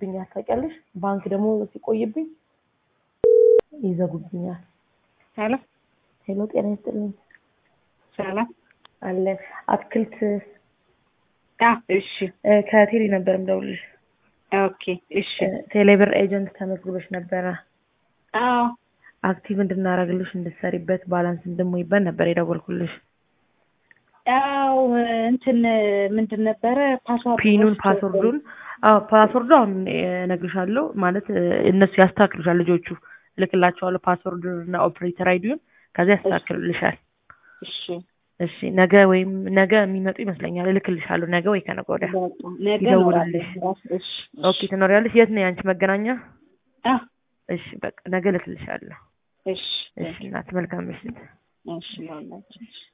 ይዘጉብኛል ታውቂያለሽ ባንክ ደግሞ ሲቆይብኝ ይዘጉብኛል ሄሎ ሄሎ ጤና ይስጥልኝ ሰላም አለ አትክልት እሺ ከቴሌ ነበር እንደውልሽ ኦኬ እሺ ቴሌብር ኤጀንት ተመዝግበሽ ነበር አዎ አክቲቭ እንድናረግልሽ እንድትሰሪበት ባላንስ እንድሞይበት ነበር የደወልኩልሽ አዎ እንትን ምንድን ነበር ፒኑን ፓስወርዱን ፓስወርዱ አሁን እነግርሻለሁ ማለት እነሱ ያስተካክሉሻል ልጆቹ ልክላቸዋለሁ ፓስወርዱን እና ኦፕሬተር አይዲውን ከዛ ያስተካክሉልሻል እሺ ነገ የሚመጡ ይመስለኛል እልክልሻለሁ ነገ ወይ ከነገ ወዲያ ይደውልልሽ ኦኬ ትኖሪያለሽ የት ነው ያንቺ መገናኛ እሺ በቃ ነገ እልክልሻለሁ እሺ እናት መልካም ምሽት እሺ